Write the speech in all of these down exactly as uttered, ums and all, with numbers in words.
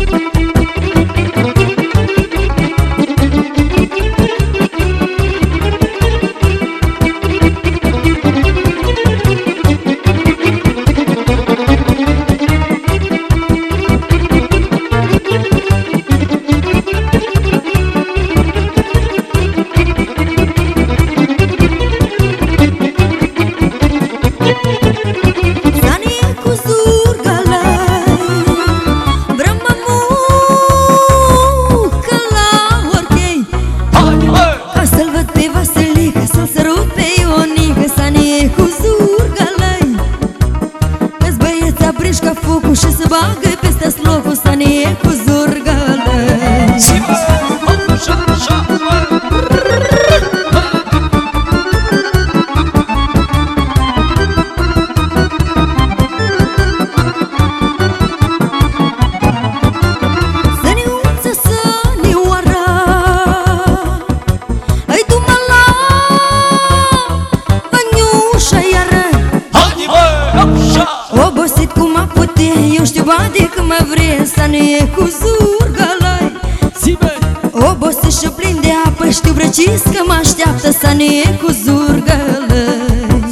Că mă așteaptă să ne iei cu zurgălăi.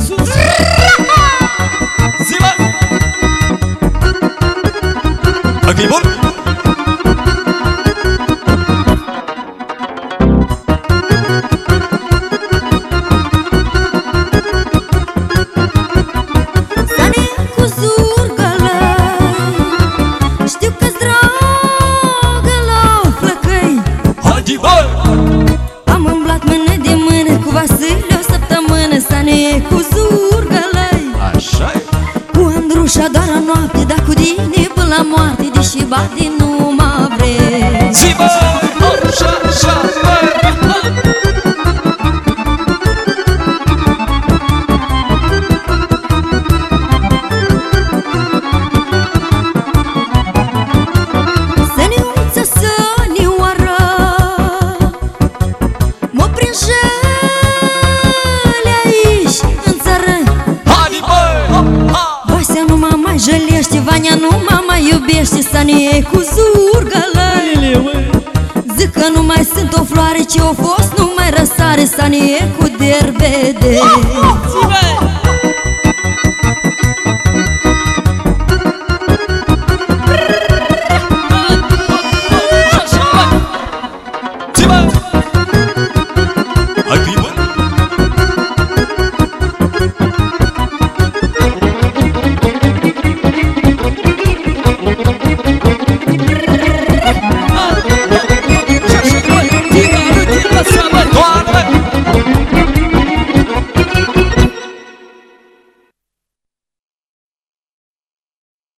Zima! Ok, bun? Să ne iei cu zurgălăi, știu că-ți dragă la flăcăi. Haide, bă! Vasile o săptămână să ne iei cu zurgălăi. Așa-i? Cu Andrușa doar la noapte, dar cu tine până la moarte, deși bate nu mă vrei. Zi, bă! Așa, așa, bă! Să ne uiță, să ne oară, mă pringe jălește, Vania nu mă mai iubește. Să ne iei cu zurgălăi. Zic că nu mai sunt o floare, ce o fost nu mai răsare. Să ne iei cu derbede.